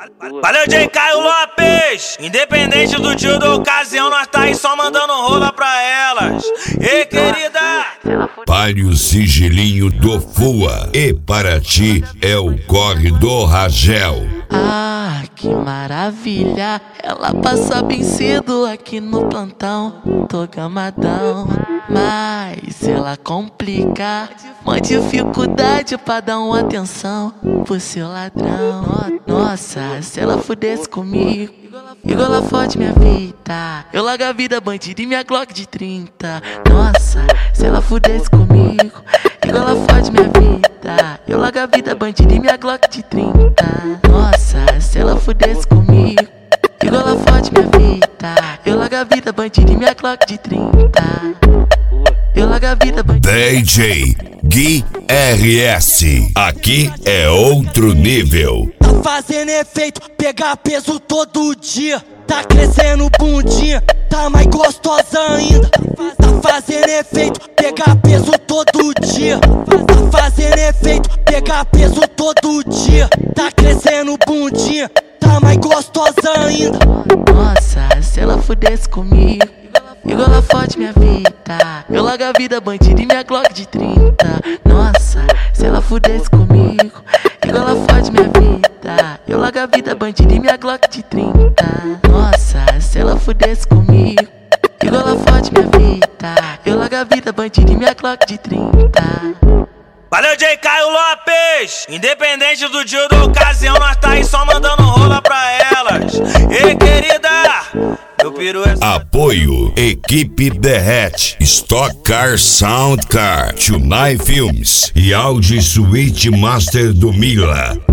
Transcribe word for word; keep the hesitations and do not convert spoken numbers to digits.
Valeu, J. Caio Lopes! Independente do tio da ocasião, nós tá aí só mandando rola pra elas. Ei, querida! Pare o sigilinho do Fua e para ti é o corre do Ragel. Ah, que maravilha! Ela passa bem cedo aqui no plantão. Tô gamadão, mas ela complica. Uma dificuldade pra dar uma atenção pro seu ladrão. Nossa, se ela fudesse comigo, igual ela fode minha vida, eu largo a vida bandida e minha Glock de trinta. Nossa, se ela fudesse comigo, igual ela fode minha vida, eu largo a vida bandida e minha Glock de trinta. Nossa, se ela fudesse comigo, igual ela fode minha vida, eu largo a vida bandida e minha Glock de trinta. Eu largo a vida bandida. D J Gui R S, aqui é outro nível. Tá fazendo efeito, pegar peso todo dia. Tá crescendo bundinha, tá mais gostosa ainda. Tá fazendo efeito, pegar peso todo dia. Tá fazendo efeito, pegar peso todo dia. Tá crescendo bundinha, tá mais gostosa ainda. Nossa, se ela fudesse comigo, igual ela fode minha vida, eu largo a vida bandida e minha Glock de trinta. Nossa, se ela fudesse comigo, igual ela fode minha vida, eu largo a vida bandida e minha Glock de trinta. Nossa, se ela fudesse comigo, igual ela fode minha vida, eu largo a vida bandida e minha Glock de trinta. Valeu, J. Caio Lopes! Independente do tio da ocasião, nós tá aí só mandando rola pra elas. Ei, querida! Eu piro essa... Apoio Equipe Derrete, Stock Car Sound Car, Tunai Filmes e Audi Suite Master do Mila.